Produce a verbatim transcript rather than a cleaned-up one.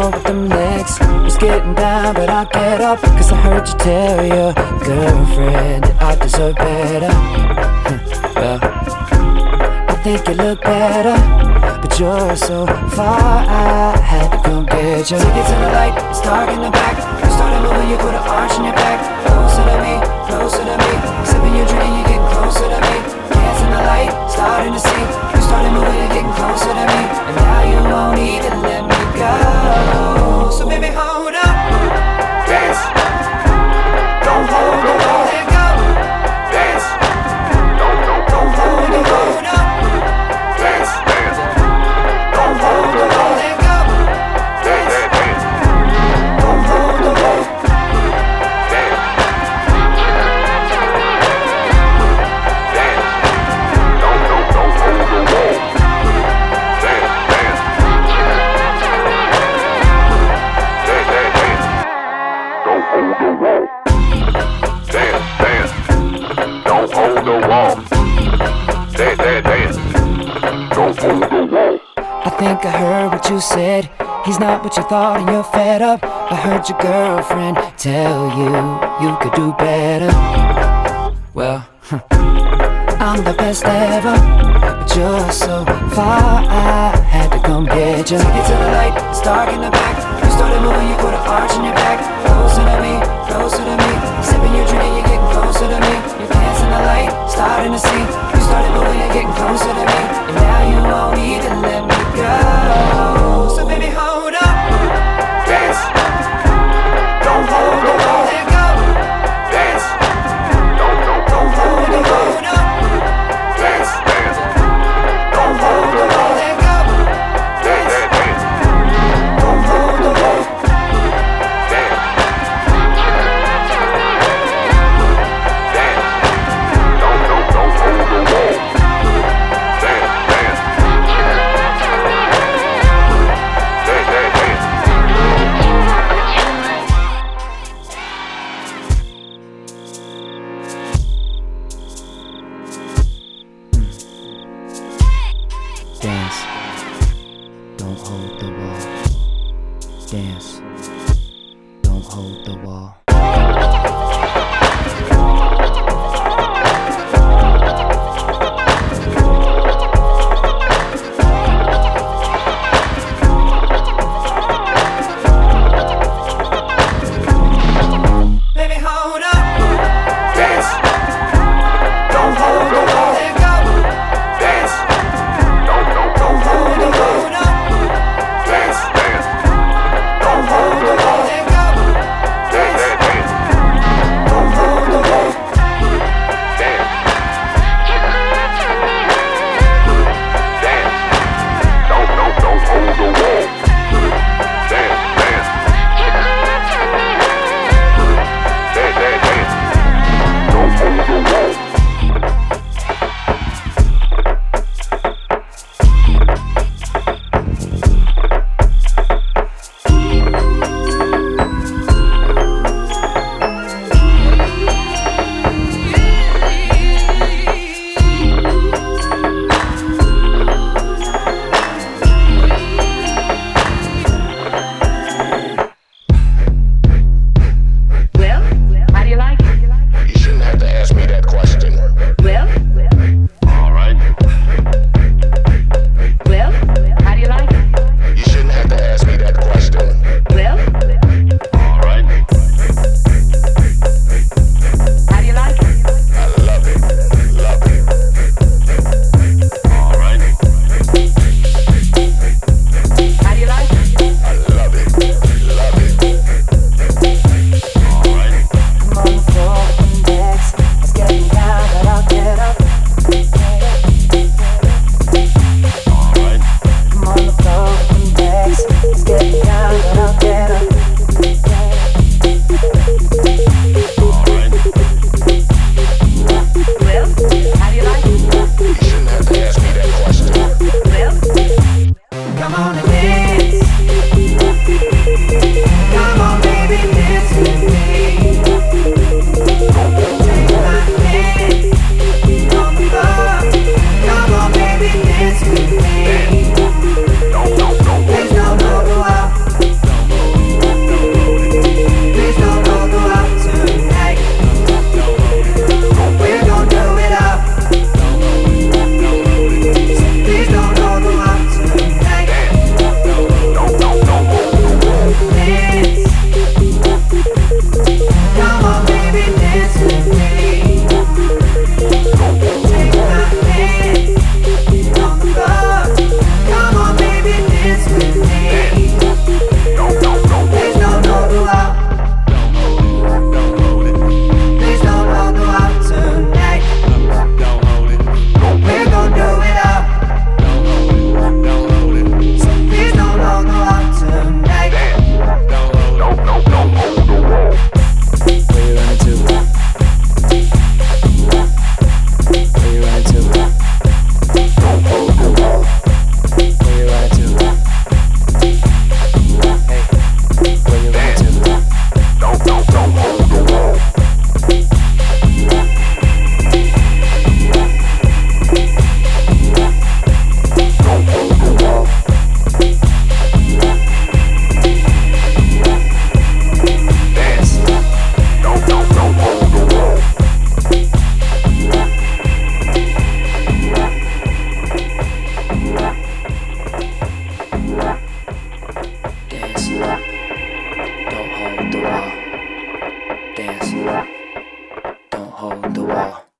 know what them legs was getting down, but I'll get up, cause I heard you tell your girlfriend that I deserve better. Well, I think you look better, but you're so far, I had to come get you. Take it to the light, it's dark in the back. You started moving, you put an arch in your back. Closer to me, closer to me. Sipping your drink, you're getting closer to me. Dance in the light, starting to see. You started moving, you're getting closer to me. And now you won't even let me go. So baby, hold up. Dance. Don't hold the wall. Let go. Dance. Don't, don't, don't hold the hold up. Dance. Dance. Don't hold the wall. Let go. Dance. Dance. Don't hold the wall. Dance. Dance. Don't, don't, don't hold the wall. Dance. Dance. Dance, dance, dance. Don't hold the wall. Dance, dance. Don't hold the wall. Dance, dance, dance. Don't hold the wall. I think I heard what you said. He's not what you thought and you're fed up. I heard your girlfriend tell you you could do better. Well, I'm the best ever, but you're so far, I had to come get you. Take it to the light, it's dark in the back. You started moving, you put an arch in your back. Closer to me, closer to me. Sipping your drink, you're getting closer to me. You're dancing the light, starting to see. You started moving, you're getting closer to me. And now you won't even let me go. So baby, hold up. Dance. Don't hold the wall. Let go. Dance. Don't, don't, don't hold the hold up. Dance, dance. Don't hold the wall. Let go. Dance, dance, dance. Don't hold the wall. Dance. Dance. Don't, don't, don't hold the wall. Dance, dance. Dance, dance, dance. Dance, don't hold the wall. Dance, don't hold the wall. Baby, hold up. Dance, don't hold the wall. Let go. Dance. Don't, don't, don't hold the hold up. Dance, dance. Don't hold the wall. Let go. Dance, dance. dance.